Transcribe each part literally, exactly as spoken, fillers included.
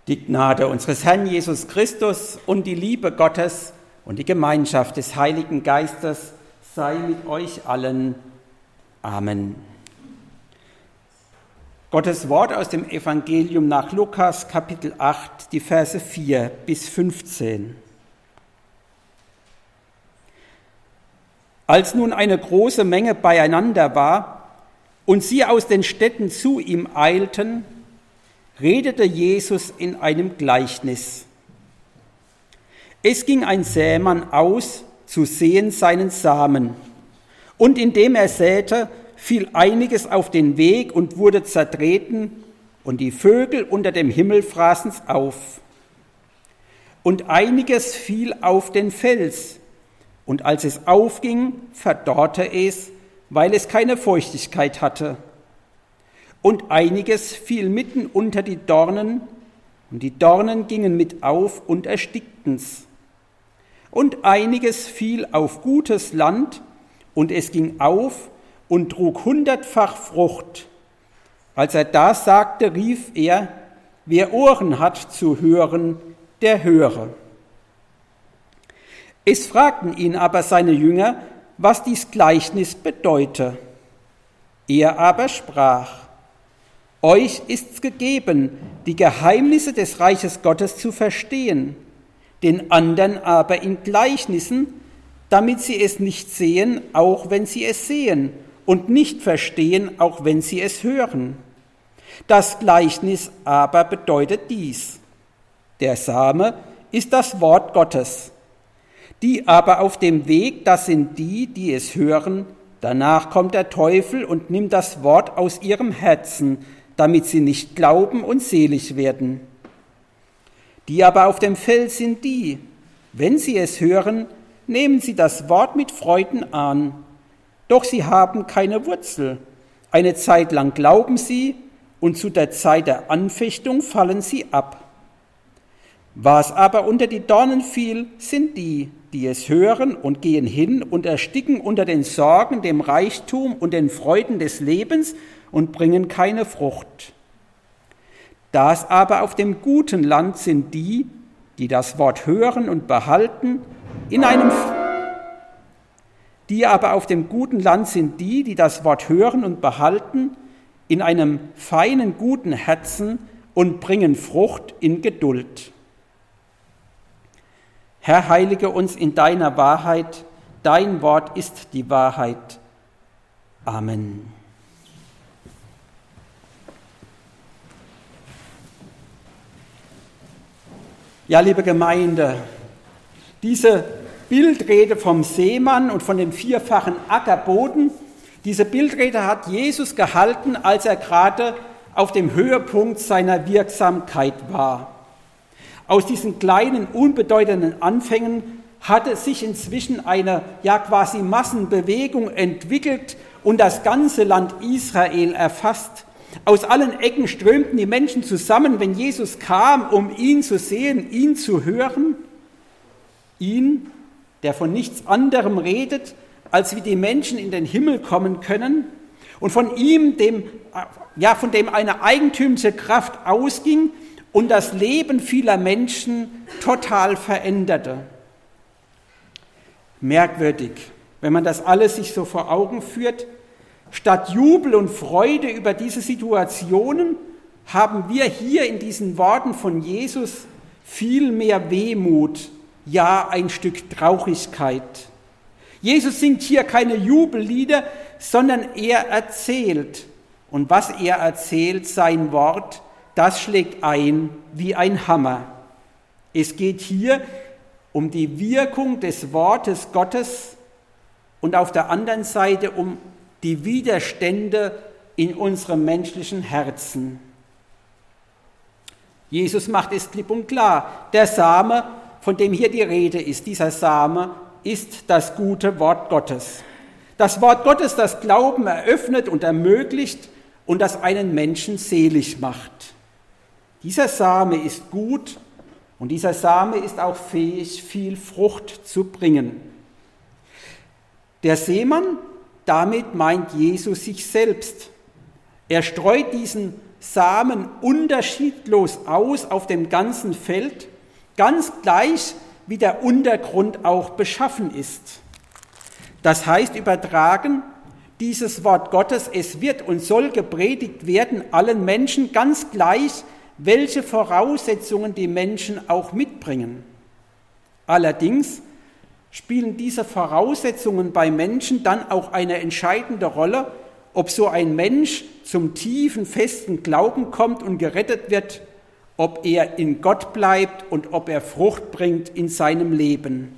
Die Gnade unseres Herrn Jesus Christus und die Liebe Gottes und die Gemeinschaft des Heiligen Geistes sei mit euch allen. Amen. Gottes Wort aus dem Evangelium nach Lukas, Kapitel acht, die Verse vier bis fünfzehn. Als nun eine große Menge beieinander war und sie aus den Städten zu ihm eilten, redete Jesus in einem Gleichnis. Es ging ein Sämann aus, zu säen seinen Samen. Und indem er säte, fiel einiges auf den Weg und wurde zertreten, und die Vögel unter dem Himmel fraßen's auf. Und einiges fiel auf den Fels, und als es aufging, verdorrte es, weil es keine Feuchtigkeit hatte. Und einiges fiel mitten unter die Dornen, und die Dornen gingen mit auf und erstickten's. Und einiges fiel auf gutes Land, und es ging auf und trug hundertfach Frucht. Als er das sagte, rief er: Wer Ohren hat zu hören, der höre. Es fragten ihn aber seine Jünger, was dies Gleichnis bedeute. Er aber sprach: Euch ist's gegeben, die Geheimnisse des Reiches Gottes zu verstehen, den anderen aber in Gleichnissen, damit sie es nicht sehen, auch wenn sie es sehen, und nicht verstehen, auch wenn sie es hören. Das Gleichnis aber bedeutet dies: Der Same ist das Wort Gottes. Die aber auf dem Weg, das sind die, die es hören, danach kommt der Teufel und nimmt das Wort aus ihrem Herzen, damit sie nicht glauben und selig werden. Die aber auf dem Feld sind die, wenn sie es hören, nehmen sie das Wort mit Freuden an. Doch sie haben keine Wurzel. Eine Zeit lang glauben sie, und zu der Zeit der Anfechtung fallen sie ab. Was aber unter die Dornen fiel, sind die, die es hören und gehen hin und ersticken unter den Sorgen, dem Reichtum und den Freuden des Lebens und bringen keine Frucht. Das aber auf dem guten Land sind die, die das Wort hören und behalten, in einem Die aber auf dem guten Land sind die, die das Wort hören und behalten, in einem feinen, guten Herzen und bringen Frucht in Geduld. Herr, heilige uns in deiner Wahrheit, dein Wort ist die Wahrheit. Amen. Ja, liebe Gemeinde, diese Bildrede vom Seemann und von dem vierfachen Ackerboden, diese Bildrede hat Jesus gehalten, als er gerade auf dem Höhepunkt seiner Wirksamkeit war. Aus diesen kleinen, unbedeutenden Anfängen hatte sich inzwischen eine ja quasi Massenbewegung entwickelt und das ganze Land Israel erfasst. Aus allen Ecken strömten die Menschen zusammen, wenn Jesus kam, um ihn zu sehen, ihn zu hören. Ihn, der von nichts anderem redet, als wie die Menschen in den Himmel kommen können. Und von ihm, dem, ja, von dem eine eigentümliche Kraft ausging und das Leben vieler Menschen total veränderte. Merkwürdig, wenn man das alles sich so vor Augen führt. Statt Jubel und Freude über diese Situationen haben wir hier in diesen Worten von Jesus viel mehr Wehmut, ja ein Stück Traurigkeit. Jesus singt hier keine Jubellieder, sondern er erzählt. Und was er erzählt, sein Wort, das schlägt ein wie ein Hammer. Es geht hier um die Wirkung des Wortes Gottes und auf der anderen Seite um die Widerstände in unserem menschlichen Herzen. Jesus macht es klipp und klar. Der Same, von dem hier die Rede ist, dieser Same ist das gute Wort Gottes. Das Wort Gottes, das Glauben eröffnet und ermöglicht und das einen Menschen selig macht. Dieser Same ist gut und dieser Same ist auch fähig, viel Frucht zu bringen. Der Seemann, damit meint Jesus sich selbst. Er streut diesen Samen unterschiedlos aus auf dem ganzen Feld, ganz gleich wie der Untergrund auch beschaffen ist. Das heißt übertragen, dieses Wort Gottes, es wird und soll gepredigt werden allen Menschen ganz gleich, welche Voraussetzungen die Menschen auch mitbringen. Allerdings spielen diese Voraussetzungen bei Menschen dann auch eine entscheidende Rolle, ob so ein Mensch zum tiefen, festen Glauben kommt und gerettet wird, ob er in Gott bleibt und ob er Frucht bringt in seinem Leben.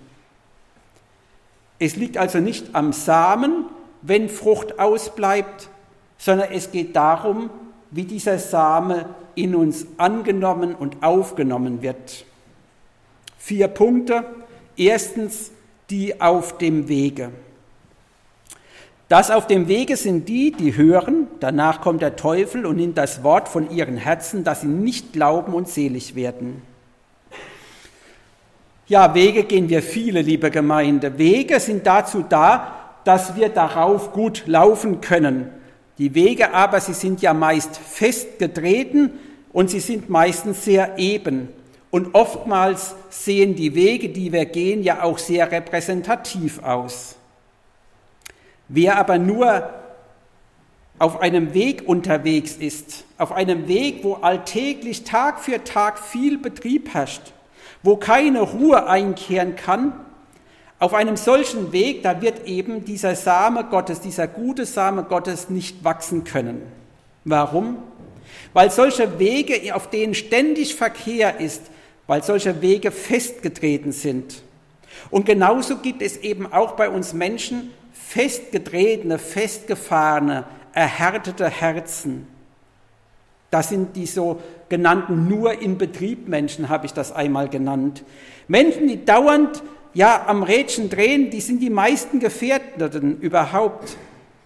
Es liegt also nicht am Samen, wenn Frucht ausbleibt, sondern es geht darum, wie dieser Same in uns angenommen und aufgenommen wird. Vier Punkte. Erstens, die auf dem Wege. Das auf dem Wege sind die, die hören, danach kommt der Teufel und nimmt das Wort von ihren Herzen, dass sie nicht glauben und selig werden. Ja, Wege gehen wir viele, liebe Gemeinde. Wege sind dazu da, dass wir darauf gut laufen können. Die Wege aber, sie sind ja meist festgetreten und sie sind meistens sehr eben. Und oftmals sehen die Wege, die wir gehen, ja auch sehr repräsentativ aus. Wer aber nur auf einem Weg unterwegs ist, auf einem Weg, wo alltäglich Tag für Tag viel Betrieb herrscht, wo keine Ruhe einkehren kann, auf einem solchen Weg, da wird eben dieser Same Gottes, dieser gute Same Gottes nicht wachsen können. Warum? Weil solche Wege, auf denen ständig Verkehr ist, weil solche Wege festgetreten sind. Und genauso gibt es eben auch bei uns Menschen festgetretene, festgefahrene, erhärtete Herzen. Das sind die sogenannten nur in Betrieb Menschen, habe ich das einmal genannt. Menschen, die dauernd ja am Rädchen drehen, die sind die meisten Gefährdeten überhaupt.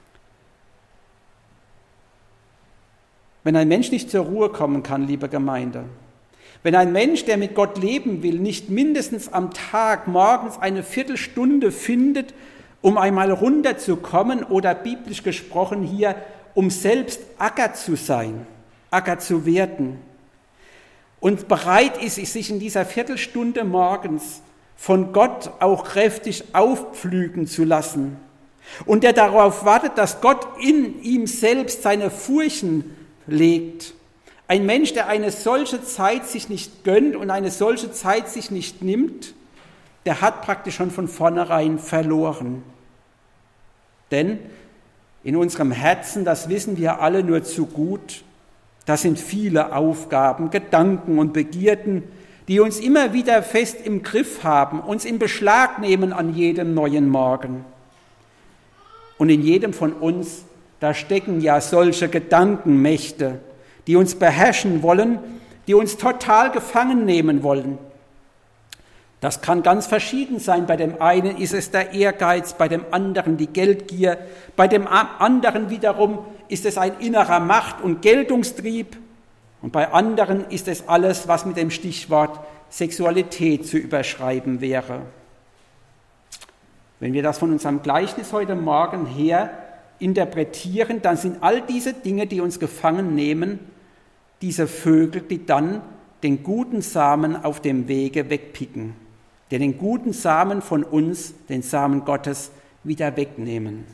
Wenn ein Mensch nicht zur Ruhe kommen kann, liebe Gemeinde, wenn ein Mensch, der mit Gott leben will, nicht mindestens am Tag morgens eine Viertelstunde findet, um einmal runterzukommen oder biblisch gesprochen hier, um selbst Acker zu sein, Acker zu werden und bereit ist, sich in dieser Viertelstunde morgens von Gott auch kräftig aufpflügen zu lassen und der darauf wartet, dass Gott in ihm selbst seine Furchen legt. Ein Mensch, der eine solche Zeit sich nicht gönnt und eine solche Zeit sich nicht nimmt, der hat praktisch schon von vornherein verloren. Denn in unserem Herzen, das wissen wir alle nur zu gut, da sind viele Aufgaben, Gedanken und Begierden, die uns immer wieder fest im Griff haben, uns in Beschlag nehmen an jedem neuen Morgen. Und in jedem von uns, da stecken ja solche Gedankenmächte, die uns beherrschen wollen, die uns total gefangen nehmen wollen. Das kann ganz verschieden sein. Bei dem einen ist es der Ehrgeiz, bei dem anderen die Geldgier, bei dem anderen wiederum ist es ein innerer Macht- und Geltungstrieb und bei anderen ist es alles, was mit dem Stichwort Sexualität zu überschreiben wäre. Wenn wir das von unserem Gleichnis heute Morgen her interpretieren, dann sind all diese Dinge, die uns gefangen nehmen, diese Vögel, die dann den guten Samen auf dem Wege wegpicken, die den guten Samen von uns, den Samen Gottes, wieder wegnehmen.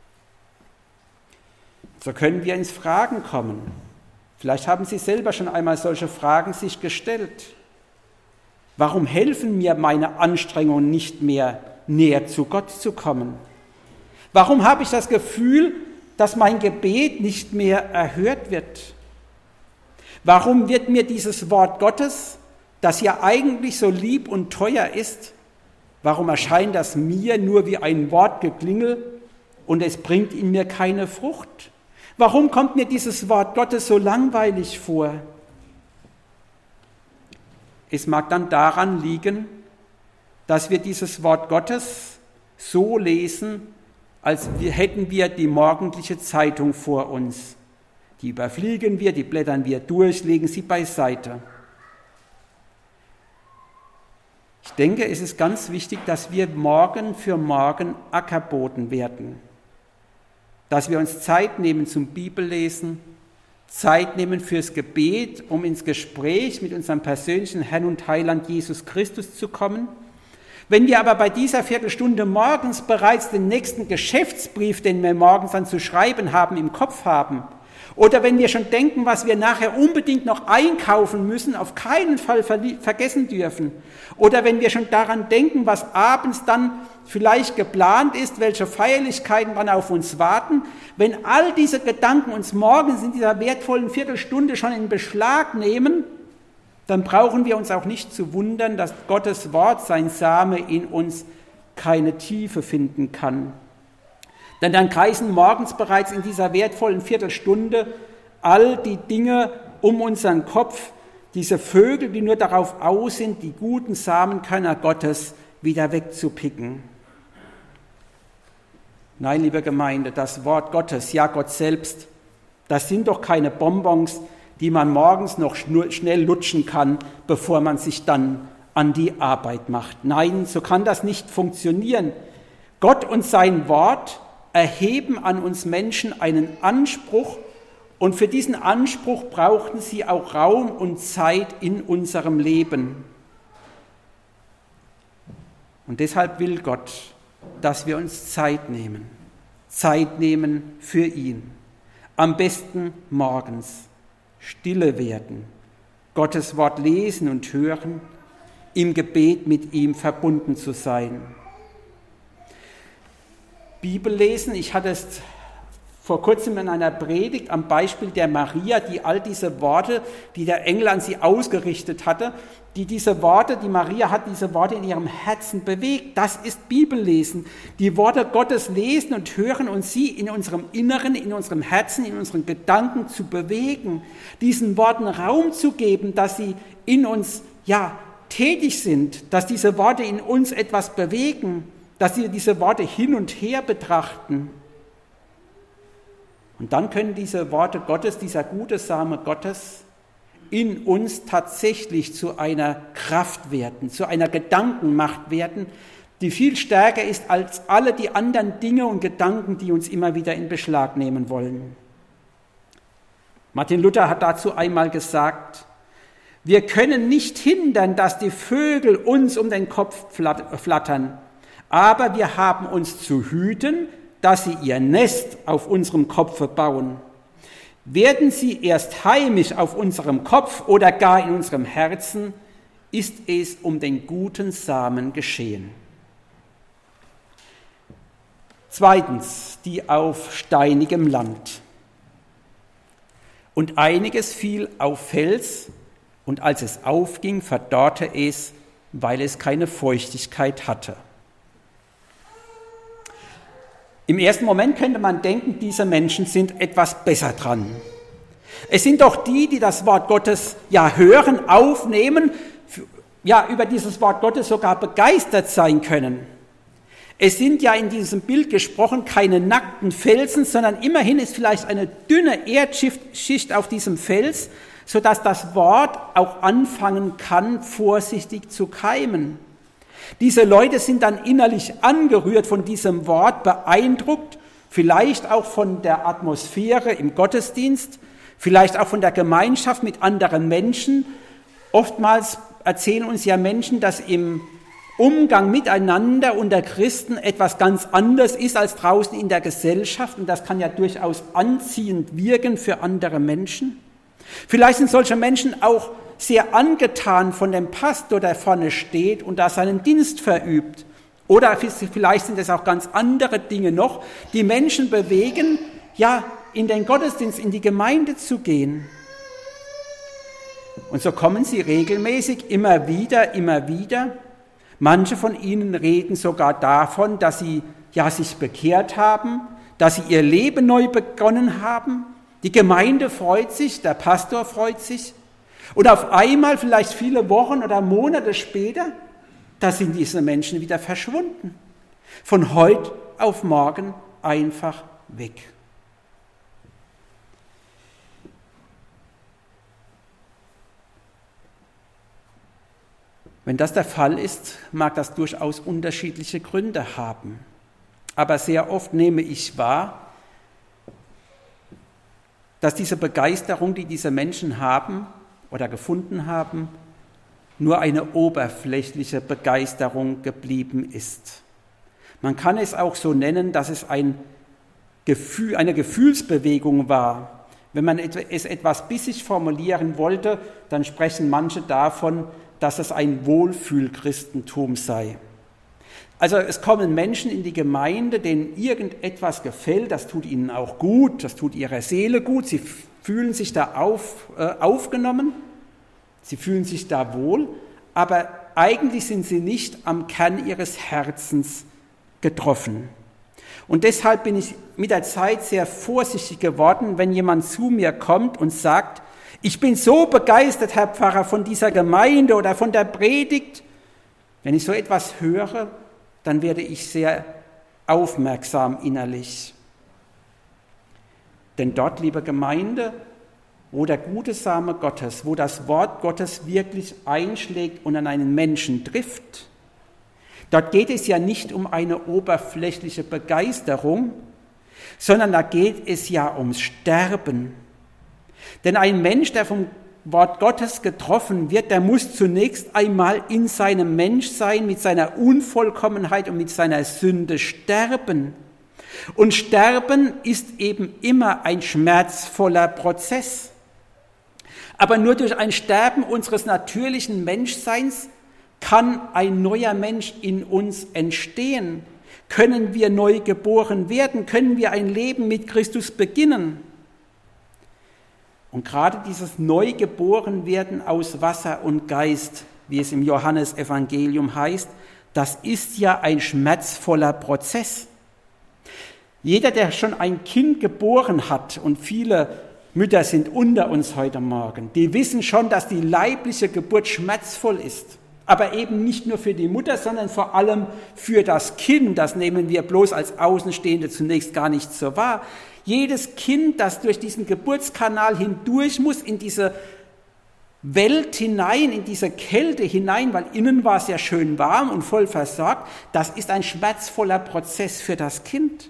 So können wir ins Fragen kommen. Vielleicht haben Sie selber schon einmal solche Fragen sich gestellt. Warum helfen mir meine Anstrengungen nicht mehr, näher zu Gott zu kommen? Warum habe ich das Gefühl, dass mein Gebet nicht mehr erhört wird? Warum wird mir dieses Wort Gottes, das ja eigentlich so lieb und teuer ist, warum erscheint das mir nur wie ein Wortgeklingel und es bringt in mir keine Frucht? Warum kommt mir dieses Wort Gottes so langweilig vor? Es mag dann daran liegen, dass wir dieses Wort Gottes so lesen, als hätten wir die morgendliche Zeitung vor uns. Die überfliegen wir, die blättern wir durch, legen sie beiseite. Ich denke, es ist ganz wichtig, dass wir Morgen für Morgen Ackerboden werden. Dass wir uns Zeit nehmen zum Bibellesen, Zeit nehmen fürs Gebet, um ins Gespräch mit unserem persönlichen Herrn und Heiland Jesus Christus zu kommen. Wenn wir aber bei dieser Viertelstunde morgens bereits den nächsten Geschäftsbrief, den wir morgens dann zu schreiben haben, im Kopf haben, oder wenn wir schon denken, was wir nachher unbedingt noch einkaufen müssen, auf keinen Fall vergessen dürfen, oder wenn wir schon daran denken, was abends dann vielleicht geplant ist, welche Feierlichkeiten dann auf uns warten, wenn all diese Gedanken uns morgens in dieser wertvollen Viertelstunde schon in Beschlag nehmen, dann brauchen wir uns auch nicht zu wundern, dass Gottes Wort, sein Same, in uns keine Tiefe finden kann. Denn dann kreisen morgens bereits in dieser wertvollen Viertelstunde all die Dinge um unseren Kopf, diese Vögel, die nur darauf aus sind, die guten Samenkörner Gottes wieder wegzupicken. Nein, liebe Gemeinde, das Wort Gottes, ja Gott selbst, das sind doch keine Bonbons, die man morgens noch schnell lutschen kann, bevor man sich dann an die Arbeit macht. Nein, so kann das nicht funktionieren. Gott und sein Wort erheben an uns Menschen einen Anspruch, und für diesen Anspruch brauchten sie auch Raum und Zeit in unserem Leben. Und deshalb will Gott, dass wir uns Zeit nehmen, Zeit nehmen für ihn. Am besten morgens, stille werden, Gottes Wort lesen und hören, im Gebet mit ihm verbunden zu sein. Bibel lesen, ich hatte es vor kurzem in einer Predigt am Beispiel der Maria, die all diese Worte, die der Engel an sie ausgerichtet hatte, die diese Worte, die Maria hat diese Worte in ihrem Herzen bewegt. Das ist Bibellesen. Die Worte Gottes lesen und hören und sie in unserem Inneren, in unserem Herzen, in unseren Gedanken zu bewegen. Diesen Worten Raum zu geben, dass sie in uns, ja, tätig sind, dass diese Worte in uns etwas bewegen, dass wir diese Worte hin und her betrachten. Und dann können diese Worte Gottes, dieser gute Same Gottes, in uns tatsächlich zu einer Kraft werden, zu einer Gedankenmacht werden, die viel stärker ist als alle die anderen Dinge und Gedanken, die uns immer wieder in Beschlag nehmen wollen. Martin Luther hat dazu einmal gesagt: Wir können nicht hindern, dass die Vögel uns um den Kopf flattern, aber wir haben uns zu hüten, dass sie ihr Nest auf unserem Kopfe bauen. Werden sie erst heimisch auf unserem Kopf oder gar in unserem Herzen, ist es um den guten Samen geschehen. Zweitens, die auf steinigem Land. Und einiges fiel auf Fels, und als es aufging, verdorrte es, weil es keine Feuchtigkeit hatte. Im ersten Moment könnte man denken, diese Menschen sind etwas besser dran. Es sind doch die, die das Wort Gottes ja hören, aufnehmen, ja über dieses Wort Gottes sogar begeistert sein können. Es sind ja in diesem Bild gesprochen keine nackten Felsen, sondern immerhin ist vielleicht eine dünne Erdschicht auf diesem Fels, sodass das Wort auch anfangen kann, vorsichtig zu keimen. Diese Leute sind dann innerlich angerührt von diesem Wort, beeindruckt, vielleicht auch von der Atmosphäre im Gottesdienst, vielleicht auch von der Gemeinschaft mit anderen Menschen. Oftmals erzählen uns ja Menschen, dass im Umgang miteinander unter Christen etwas ganz anderes ist als draußen in der Gesellschaft, und das kann ja durchaus anziehend wirken für andere Menschen. Vielleicht sind solche Menschen auch sehr angetan von dem Pastor, der vorne steht und da seinen Dienst verübt. Oder vielleicht sind es auch ganz andere Dinge noch, die Menschen bewegen, ja, in den Gottesdienst, in die Gemeinde zu gehen. Und so kommen sie regelmäßig immer wieder, immer wieder. Manche von ihnen reden sogar davon, dass sie ja sich bekehrt haben, dass sie ihr Leben neu begonnen haben. Die Gemeinde freut sich, der Pastor freut sich. Und auf einmal, vielleicht viele Wochen oder Monate später, da sind diese Menschen wieder verschwunden. Von heute auf morgen einfach weg. Wenn das der Fall ist, mag das durchaus unterschiedliche Gründe haben. Aber sehr oft nehme ich wahr, dass diese Begeisterung, die diese Menschen haben oder gefunden haben, nur eine oberflächliche Begeisterung geblieben ist. Man kann es auch so nennen, dass es ein Gefühl, eine Gefühlsbewegung war. Wenn man es etwas bissig formulieren wollte, dann sprechen manche davon, dass es ein Wohlfühlchristentum sei. Also es kommen Menschen in die Gemeinde, denen irgendetwas gefällt, das tut ihnen auch gut, das tut ihrer Seele gut, sie fühlen sich da auf, äh, aufgenommen, sie fühlen sich da wohl, aber eigentlich sind sie nicht am Kern ihres Herzens getroffen. Und deshalb bin ich mit der Zeit sehr vorsichtig geworden, wenn jemand zu mir kommt und sagt, ich bin so begeistert, Herr Pfarrer, von dieser Gemeinde oder von der Predigt. Wenn ich so etwas höre, dann werde ich sehr aufmerksam innerlich. Denn dort, liebe Gemeinde, wo der gute Same Gottes, wo das Wort Gottes wirklich einschlägt und an einen Menschen trifft, dort geht es ja nicht um eine oberflächliche Begeisterung, sondern da geht es ja ums Sterben. Denn ein Mensch, der vom Wort Gottes getroffen wird, der muss zunächst einmal in seinem Menschsein mit seiner Unvollkommenheit und mit seiner Sünde sterben. Und Sterben ist eben immer ein schmerzvoller Prozess. Aber nur durch ein Sterben unseres natürlichen Menschseins kann ein neuer Mensch in uns entstehen. Können wir neu geboren werden? Können wir ein Leben mit Christus beginnen? Und gerade dieses Neugeborenwerden aus Wasser und Geist, wie es im Johannesevangelium heißt, das ist ja ein schmerzvoller Prozess. Jeder, der schon ein Kind geboren hat, und viele Mütter sind unter uns heute Morgen, die wissen schon, dass die leibliche Geburt schmerzvoll ist. Aber eben nicht nur für die Mutter, sondern vor allem für das Kind. Das nehmen wir bloß als Außenstehende zunächst gar nicht so wahr. Jedes Kind, das durch diesen Geburtskanal hindurch muss, in diese Welt hinein, in diese Kälte hinein, weil innen war es ja schön warm und voll versorgt, das ist ein schmerzvoller Prozess für das Kind.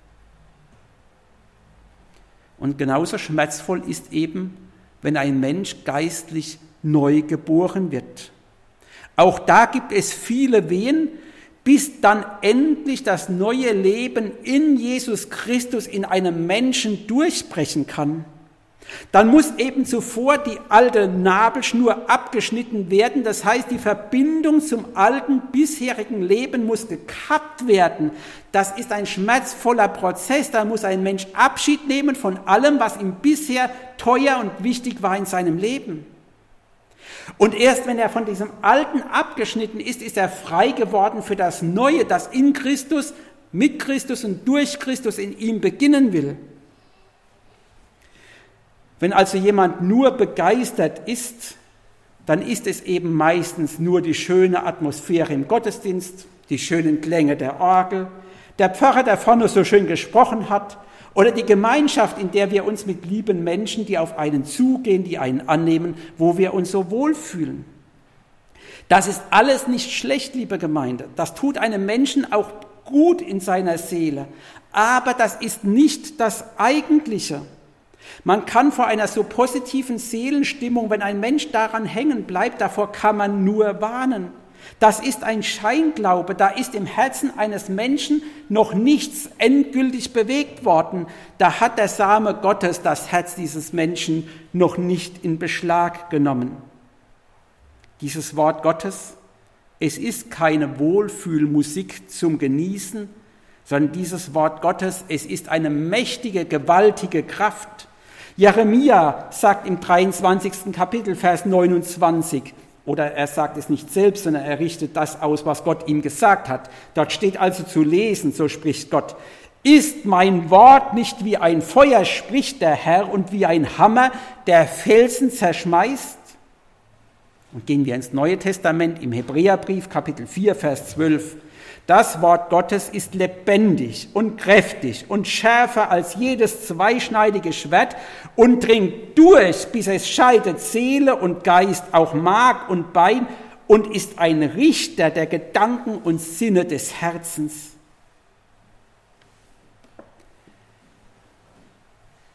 Und genauso schmerzvoll ist eben, wenn ein Mensch geistlich neu geboren wird. Auch da gibt es viele Wehen, bis dann endlich das neue Leben in Jesus Christus in einem Menschen durchbrechen kann. Dann muss eben zuvor die alte Nabelschnur abgeschnitten werden, das heißt, die Verbindung zum alten bisherigen Leben muss gekappt werden. Das ist ein schmerzvoller Prozess, da muss ein Mensch Abschied nehmen von allem, was ihm bisher teuer und wichtig war in seinem Leben. Und erst wenn er von diesem Alten abgeschnitten ist, ist er frei geworden für das Neue, das in Christus, mit Christus und durch Christus in ihm beginnen will. Wenn also jemand nur begeistert ist, dann ist es eben meistens nur die schöne Atmosphäre im Gottesdienst, die schönen Klänge der Orgel, der Pfarrer, der vorne so schön gesprochen hat, oder die Gemeinschaft, in der wir uns mit lieben Menschen, die auf einen zugehen, die einen annehmen, wo wir uns so wohlfühlen. Das ist alles nicht schlecht, liebe Gemeinde. Das tut einem Menschen auch gut in seiner Seele. Aber das ist nicht das Eigentliche. Man kann vor einer so positiven Seelenstimmung, wenn ein Mensch daran hängen bleibt, davor kann man nur warnen. Das ist ein Scheinglaube, da ist im Herzen eines Menschen noch nichts endgültig bewegt worden. Da hat der Same Gottes das Herz dieses Menschen noch nicht in Beschlag genommen. Dieses Wort Gottes, es ist keine Wohlfühlmusik zum Genießen, sondern dieses Wort Gottes, es ist eine mächtige, gewaltige Kraft. Jeremia sagt im dreiundzwanzigsten Kapitel, Vers neunundzwanzig, oder er sagt es nicht selbst, sondern er richtet das aus, was Gott ihm gesagt hat. Dort steht also zu lesen, so spricht Gott: Ist mein Wort nicht wie ein Feuer, spricht der Herr, und wie ein Hammer, der Felsen zerschmeißt? Und gehen wir ins Neue Testament, im Hebräerbrief, Kapitel vier, Vers zwölf. Das Wort Gottes ist lebendig und kräftig und schärfer als jedes zweischneidige Schwert und dringt durch, bis es scheidet Seele und Geist, auch Mark und Bein, und ist ein Richter der Gedanken und Sinne des Herzens.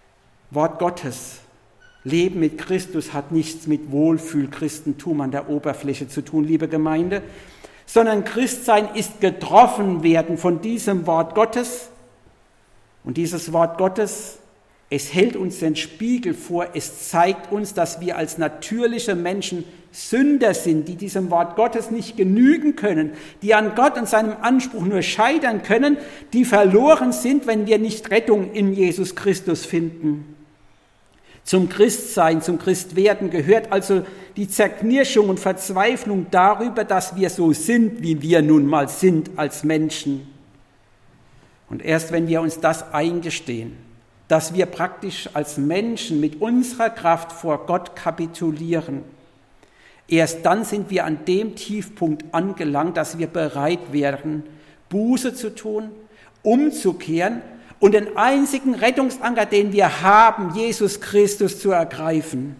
Wort Gottes, Leben mit Christus hat nichts mit Wohlfühlchristentum an der Oberfläche zu tun, liebe Gemeinde, sondern Christsein ist getroffen werden von diesem Wort Gottes. Und dieses Wort Gottes, es hält uns den Spiegel vor, es zeigt uns, dass wir als natürliche Menschen Sünder sind, die diesem Wort Gottes nicht genügen können, die an Gott und seinem Anspruch nur scheitern können, die verloren sind, wenn wir nicht Rettung in Jesus Christus finden. Zum Christsein, zum Christwerden gehört also die Zerknirschung und Verzweiflung darüber, dass wir so sind, wie wir nun mal sind als Menschen. Und erst wenn wir uns das eingestehen, dass wir praktisch als Menschen mit unserer Kraft vor Gott kapitulieren, erst dann sind wir an dem Tiefpunkt angelangt, dass wir bereit wären, Buße zu tun, umzukehren und den einzigen Rettungsanker, den wir haben, Jesus Christus zu ergreifen.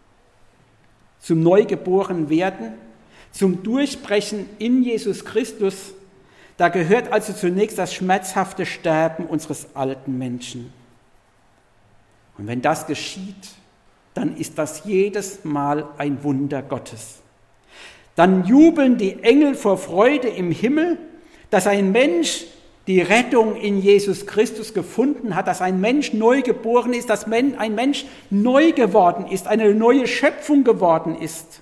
Zum Neugeborenwerden, zum Durchbrechen in Jesus Christus, da gehört also zunächst das schmerzhafte Sterben unseres alten Menschen. Und wenn das geschieht, dann ist das jedes Mal ein Wunder Gottes. Dann jubeln die Engel vor Freude im Himmel, dass ein Mensch die Rettung in Jesus Christus gefunden hat, dass ein Mensch neu geboren ist, dass ein Mensch neu geworden ist, eine neue Schöpfung geworden ist.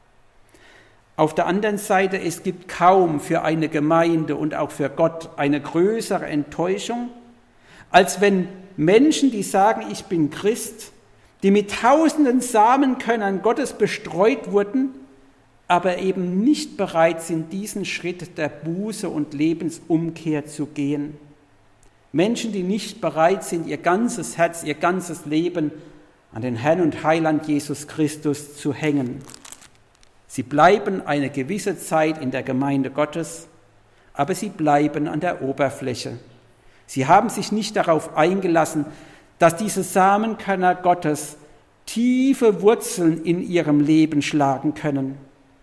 Auf der anderen Seite, es gibt kaum für eine Gemeinde und auch für Gott eine größere Enttäuschung, als wenn Menschen, die sagen, ich bin Christ, die mit tausenden Samenkörnern Gottes bestreut wurden, aber eben nicht bereit sind, diesen Schritt der Buße und Lebensumkehr zu gehen. Menschen, die nicht bereit sind, ihr ganzes Herz, ihr ganzes Leben an den Herrn und Heiland Jesus Christus zu hängen. Sie bleiben eine gewisse Zeit in der Gemeinde Gottes, aber sie bleiben an der Oberfläche. Sie haben sich nicht darauf eingelassen, dass diese Samenkörner Gottes tiefe Wurzeln in ihrem Leben schlagen können.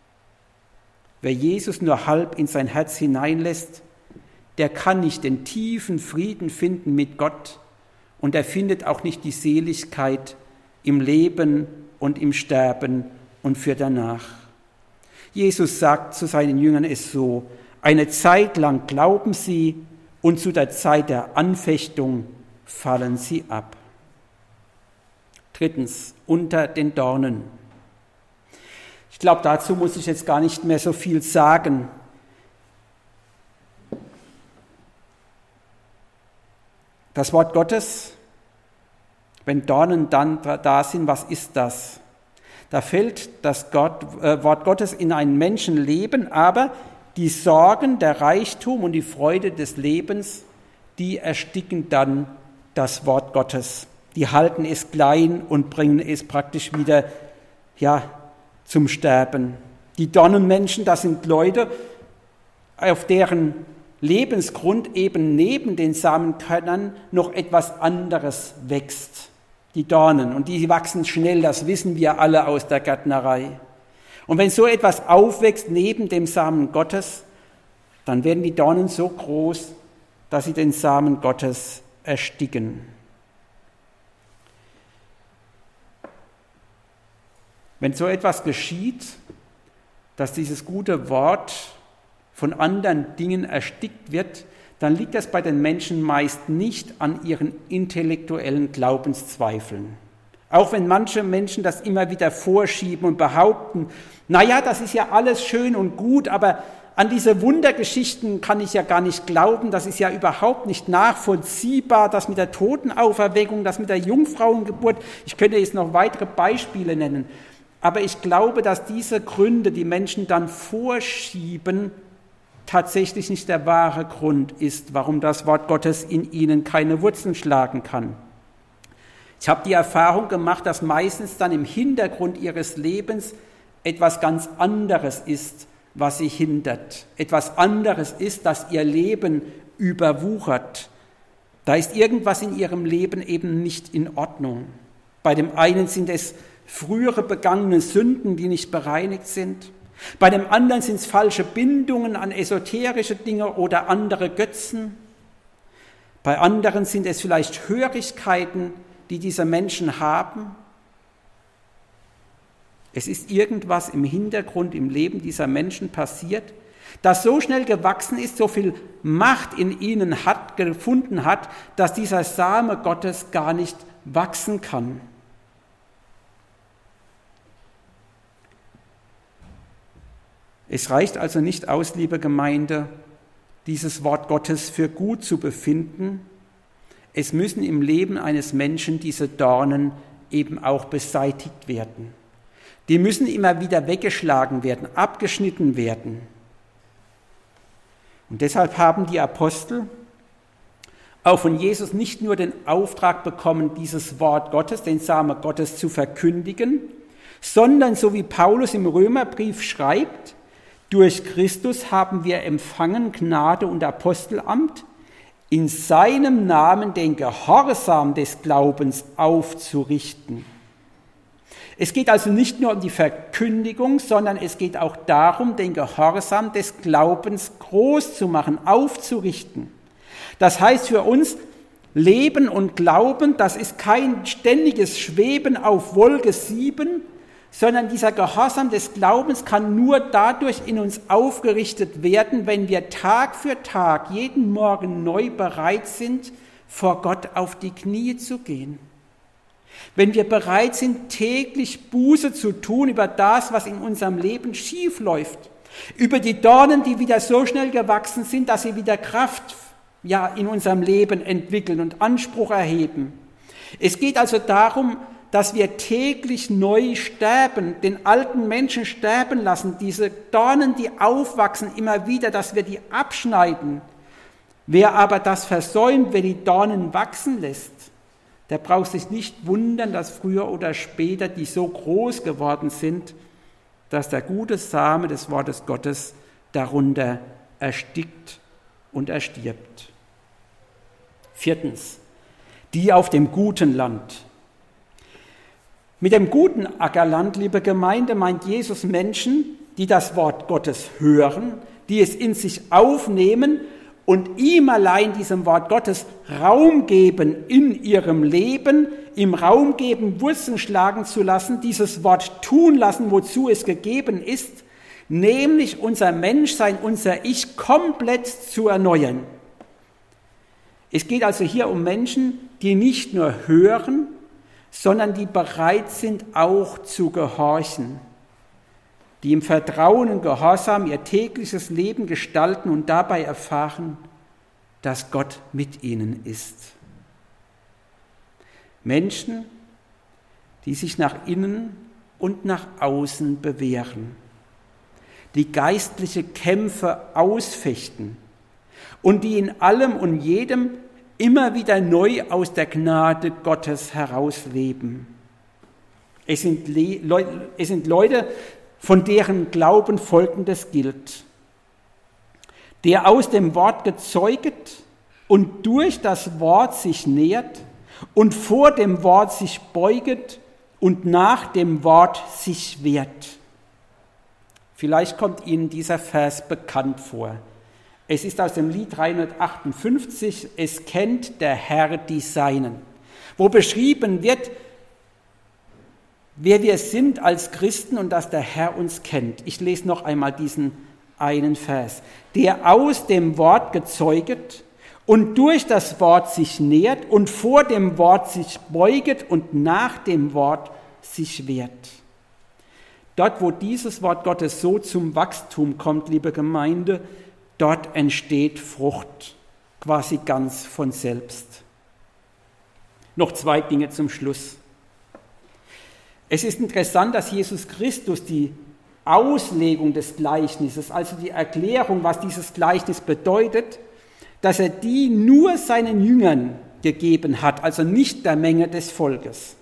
Wer Jesus nur halb in sein Herz hineinlässt, der kann nicht den tiefen Frieden finden mit Gott und er findet auch nicht die Seligkeit im Leben und im Sterben und für danach. Jesus sagt zu seinen Jüngern es so: Eine Zeit lang glauben sie und zu der Zeit der Anfechtung fallen sie ab. Drittens, unter den Dornen. Ich glaube, dazu muss ich jetzt gar nicht mehr so viel sagen. Das Wort Gottes, wenn Dornen dann da sind, was ist das? Da fällt das Gott, äh, Wort Gottes in ein Menschenleben, aber die Sorgen, der Reichtum und die Freude des Lebens, die ersticken dann das Wort Gottes. Die halten es klein und bringen es praktisch wieder, ja, zum Sterben. Die Dornenmenschen, das sind Leute, auf deren Lebensgrund eben neben den Samenkörnern noch etwas anderes wächst. Die Dornen, und die wachsen schnell, das wissen wir alle aus der Gärtnerei. Und wenn so etwas aufwächst neben dem Samen Gottes, dann werden die Dornen so groß, dass sie den Samen Gottes ersticken. Wenn so etwas geschieht, dass dieses gute Wort von anderen Dingen erstickt wird, dann liegt das bei den Menschen meist nicht an ihren intellektuellen Glaubenszweifeln. Auch wenn manche Menschen das immer wieder vorschieben und behaupten, naja, das ist ja alles schön und gut, aber an diese Wundergeschichten kann ich ja gar nicht glauben, das ist ja überhaupt nicht nachvollziehbar, das mit der Totenauferweckung, das mit der Jungfrauengeburt, ich könnte jetzt noch weitere Beispiele nennen. Aber ich glaube, dass diese Gründe, die Menschen dann vorschieben, tatsächlich nicht der wahre Grund ist, warum das Wort Gottes in ihnen keine Wurzeln schlagen kann. Ich habe die Erfahrung gemacht, dass meistens dann im Hintergrund ihres Lebens etwas ganz anderes ist, was sie hindert. Etwas anderes ist, das ihr Leben überwuchert. Da ist irgendwas in ihrem Leben eben nicht in Ordnung. Bei dem einen sind es frühere begangene Sünden, die nicht bereinigt sind. Bei dem anderen sind es falsche Bindungen an esoterische Dinge oder andere Götzen. Bei anderen sind es vielleicht Hörigkeiten, die diese Menschen haben? Es ist irgendwas im Hintergrund, im Leben dieser Menschen passiert, das so schnell gewachsen ist, so viel Macht in ihnen hat, gefunden hat, dass dieser Same Gottes gar nicht wachsen kann. Es reicht also nicht aus, liebe Gemeinde, dieses Wort Gottes für gut zu befinden. Es müssen im Leben eines Menschen diese Dornen eben auch beseitigt werden. Die müssen immer wieder weggeschlagen werden, abgeschnitten werden. Und deshalb haben die Apostel auch von Jesus nicht nur den Auftrag bekommen, dieses Wort Gottes, den Same Gottes zu verkündigen, sondern, so wie Paulus im Römerbrief schreibt, durch Christus haben wir empfangen Gnade und Apostelamt, in seinem Namen den Gehorsam des Glaubens aufzurichten. Es geht also nicht nur um die Verkündigung, sondern es geht auch darum, den Gehorsam des Glaubens groß zu machen, aufzurichten. Das heißt für uns, Leben und Glauben, das ist kein ständiges Schweben auf Wolke sieben, sondern dieser Gehorsam des Glaubens kann nur dadurch in uns aufgerichtet werden, wenn wir Tag für Tag, jeden Morgen neu bereit sind, vor Gott auf die Knie zu gehen. Wenn wir bereit sind, täglich Buße zu tun über das, was in unserem Leben schief läuft, über die Dornen, die wieder so schnell gewachsen sind, dass sie wieder Kraft ja, in unserem Leben entwickeln und Anspruch erheben. Es geht also darum, dass wir täglich neu sterben, den alten Menschen sterben lassen, diese Dornen, die aufwachsen, immer wieder, dass wir die abschneiden. Wer aber das versäumt, wer die Dornen wachsen lässt, der braucht sich nicht wundern, dass früher oder später die so groß geworden sind, dass der gute Same des Wortes Gottes darunter erstickt und erstirbt. Viertens, die auf dem guten Land. Mit dem guten Ackerland, liebe Gemeinde, meint Jesus Menschen, die das Wort Gottes hören, die es in sich aufnehmen und ihm allein, diesem Wort Gottes, Raum geben in ihrem Leben, ihm Raum geben, Wurzeln schlagen zu lassen, dieses Wort tun lassen, wozu es gegeben ist, nämlich unser Menschsein, unser Ich komplett zu erneuern. Es geht also hier um Menschen, die nicht nur hören, sondern die bereit sind, auch zu gehorchen, die im Vertrauen und Gehorsam ihr tägliches Leben gestalten und dabei erfahren, dass Gott mit ihnen ist. Menschen, die sich nach innen und nach außen bewähren, die geistliche Kämpfe ausfechten und die in allem und jedem immer wieder neu aus der Gnade Gottes herausleben. Es sind, Le- Le- es sind Leute, von deren Glauben Folgendes gilt: Der aus dem Wort gezeuget und durch das Wort sich nährt und vor dem Wort sich beuget und nach dem Wort sich wehrt. Vielleicht kommt Ihnen dieser Vers bekannt vor. Es ist aus dem Lied dreihundertachtundfünfzig, es kennt der Herr die Seinen, wo beschrieben wird, wer wir sind als Christen und dass der Herr uns kennt. Ich lese noch einmal diesen einen Vers. Der aus dem Wort gezeuget und durch das Wort sich nährt und vor dem Wort sich beuget und nach dem Wort sich wehrt. Dort, wo dieses Wort Gottes so zum Wachstum kommt, liebe Gemeinde, dort entsteht Frucht, quasi ganz von selbst. Noch zwei Dinge zum Schluss. Es ist interessant, dass Jesus Christus die Auslegung des Gleichnisses, also die Erklärung, was dieses Gleichnis bedeutet, dass er die nur seinen Jüngern gegeben hat, also nicht der Menge des Volkes.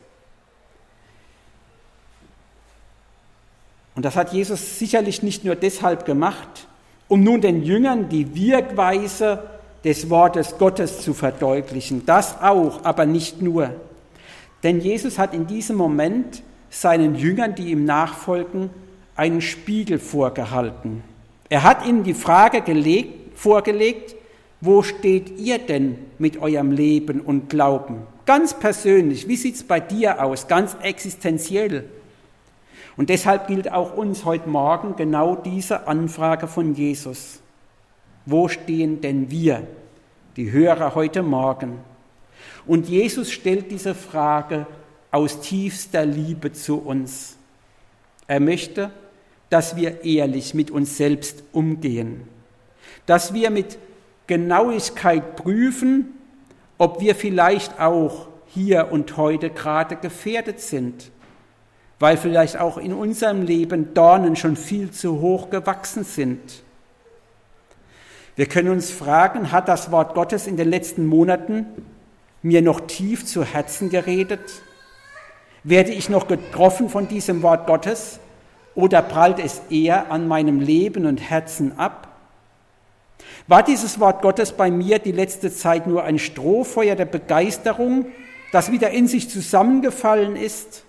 Und das hat Jesus sicherlich nicht nur deshalb gemacht, um nun den Jüngern die Wirkweise des Wortes Gottes zu verdeutlichen. Das auch, aber nicht nur. Denn Jesus hat in diesem Moment seinen Jüngern, die ihm nachfolgen, einen Spiegel vorgehalten. Er hat ihnen die Frage gelegt, vorgelegt, wo steht ihr denn mit eurem Leben und Glauben? ganz persönlich, wie sieht es bei dir aus, ganz existenziell? Und deshalb gilt auch uns heute Morgen genau diese Anfrage von Jesus. Wo stehen denn wir, die Hörer heute Morgen? Und Jesus stellt diese Frage aus tiefster Liebe zu uns. Er möchte, dass wir ehrlich mit uns selbst umgehen, dass wir mit Genauigkeit prüfen, ob wir vielleicht auch hier und heute gerade gefährdet sind, weil vielleicht auch in unserem Leben Dornen schon viel zu hoch gewachsen sind. Wir können uns fragen, hat das Wort Gottes in den letzten Monaten mir noch tief zu Herzen geredet? Werde ich noch getroffen von diesem Wort Gottes oder prallt es eher an meinem Leben und Herzen ab? War dieses Wort Gottes bei mir die letzte Zeit nur ein Strohfeuer der Begeisterung, das wieder in sich zusammengefallen ist?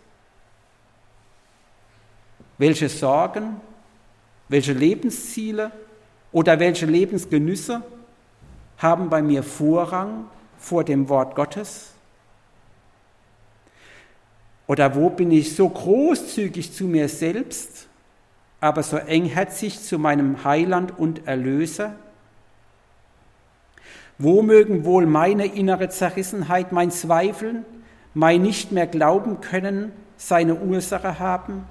Welche Sorgen, welche Lebensziele oder welche Lebensgenüsse haben bei mir Vorrang vor dem Wort Gottes? Oder wo bin ich so großzügig zu mir selbst, aber so engherzig zu meinem Heiland und Erlöser? Wo mögen wohl meine innere Zerrissenheit, mein Zweifeln, mein nicht mehr glauben können, seine Ursache haben?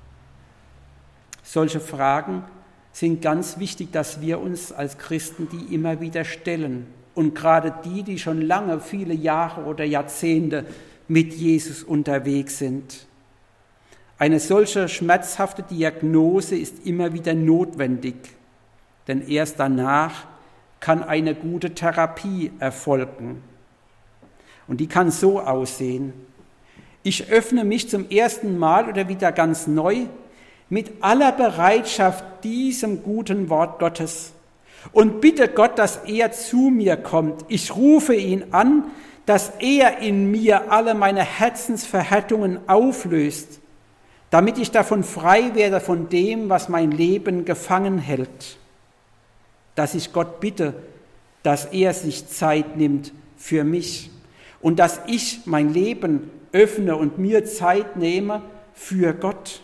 Solche Fragen sind ganz wichtig, dass wir uns als Christen die immer wieder stellen. Und gerade die, die schon lange, viele Jahre oder Jahrzehnte mit Jesus unterwegs sind. Eine solche schmerzhafte Diagnose ist immer wieder notwendig, denn erst danach kann eine gute Therapie erfolgen. Und die kann so aussehen: Ich öffne mich zum ersten Mal oder wieder ganz neu mit aller Bereitschaft diesem guten Wort Gottes und bitte Gott, dass er zu mir kommt. Ich rufe ihn an, dass er in mir alle meine Herzensverhärtungen auflöst, damit ich davon frei werde von dem, was mein Leben gefangen hält. Dass ich Gott bitte, dass er sich Zeit nimmt für mich und dass ich mein Leben öffne und mir Zeit nehme für Gott.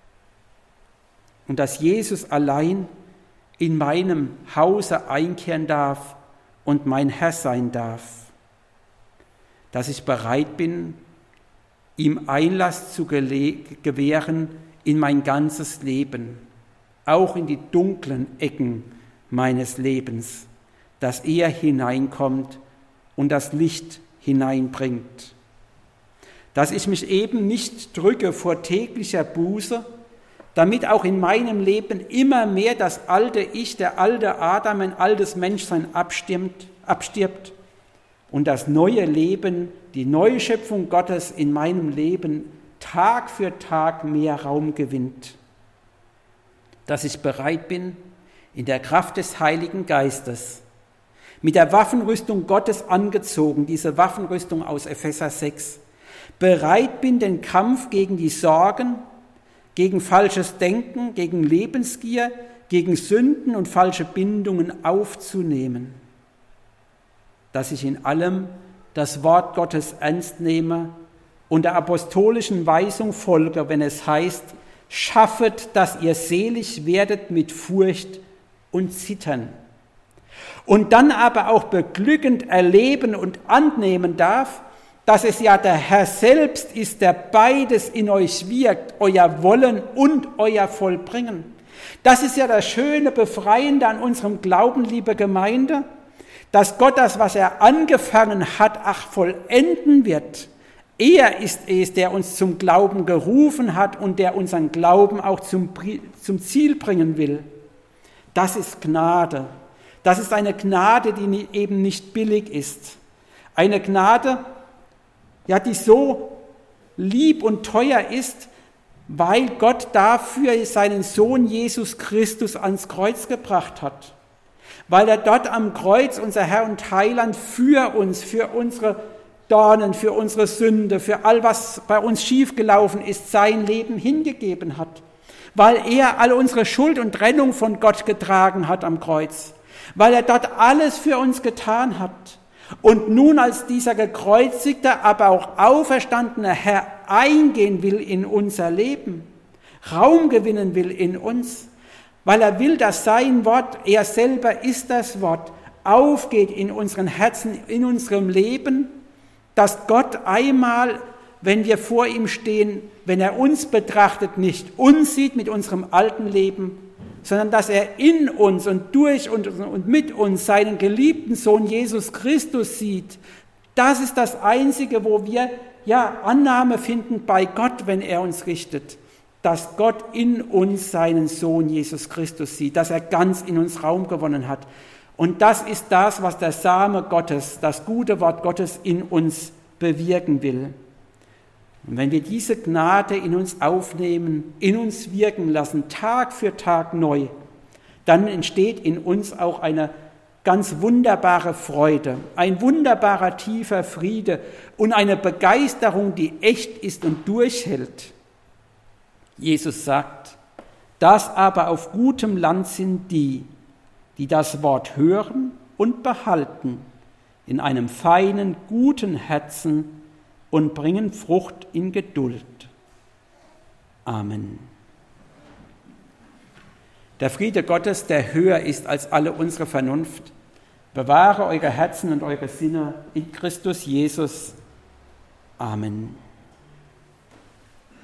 Und dass Jesus allein in meinem Hause einkehren darf und mein Herr sein darf. Dass ich bereit bin, ihm Einlass zu gewähren in mein ganzes Leben, auch in die dunklen Ecken meines Lebens, dass er hineinkommt und das Licht hineinbringt. Dass ich mich eben nicht drücke vor täglicher Buße, damit auch in meinem Leben immer mehr das alte Ich, der alte Adam, ein altes Menschsein abstimmt, abstirbt und das neue Leben, die neue Schöpfung Gottes in meinem Leben Tag für Tag mehr Raum gewinnt. Dass ich bereit bin, in der Kraft des Heiligen Geistes, mit der Waffenrüstung Gottes angezogen, diese Waffenrüstung aus Epheser sechs, bereit bin, den Kampf gegen die Sorgen, gegen falsches Denken, gegen Lebensgier, gegen Sünden und falsche Bindungen aufzunehmen. Dass ich in allem das Wort Gottes ernst nehme und der apostolischen Weisung folge, wenn es heißt, schaffet, dass ihr selig werdet mit Furcht und Zittern. Und dann aber auch beglückend erleben und annehmen darf, dass es ja der Herr selbst ist, der beides in euch wirkt, euer Wollen und euer Vollbringen. Das ist ja das schöne, Befreiende an unserem Glauben, liebe Gemeinde, dass Gott das, was er angefangen hat, ach vollenden wird. Er ist es, der uns zum Glauben gerufen hat und der unseren Glauben auch zum, zum Ziel bringen will. Das ist Gnade. Das ist eine Gnade, die eben nicht billig ist. Eine Gnade, ja, die so lieb und teuer ist, weil Gott dafür seinen Sohn Jesus Christus ans Kreuz gebracht hat. Weil er dort am Kreuz, unser Herr und Heiland, für uns, für unsere Dornen, für unsere Sünde, für all, was bei uns schiefgelaufen ist, sein Leben hingegeben hat. Weil er all unsere Schuld und Trennung von Gott getragen hat am Kreuz. Weil er dort alles für uns getan hat. Und nun als dieser gekreuzigte, aber auch auferstandene Herr eingehen will in unser Leben, Raum gewinnen will in uns, weil er will, dass sein Wort, er selber ist das Wort, aufgeht in unseren Herzen, in unserem Leben, dass Gott einmal, wenn wir vor ihm stehen, wenn er uns betrachtet, nicht uns sieht mit unserem alten Leben, sondern dass er in uns und durch uns und mit uns seinen geliebten Sohn Jesus Christus sieht. Das ist das Einzige, wo wir ja Annahme finden bei Gott, wenn er uns richtet, dass Gott in uns seinen Sohn Jesus Christus sieht, dass er ganz in uns Raum gewonnen hat. Und das ist das, was der Same Gottes, das gute Wort Gottes in uns bewirken will. Und wenn wir diese Gnade in uns aufnehmen, in uns wirken lassen, Tag für Tag neu, dann entsteht in uns auch eine ganz wunderbare Freude, ein wunderbarer tiefer Friede und eine Begeisterung, die echt ist und durchhält. Jesus sagt, das aber auf gutem Land sind die, die das Wort hören und behalten, in einem feinen, guten Herzen und bringen Frucht in Geduld. Amen. Der Friede Gottes, der höher ist als alle unsere Vernunft, bewahre eure Herzen und eure Sinne in Christus Jesus. Amen.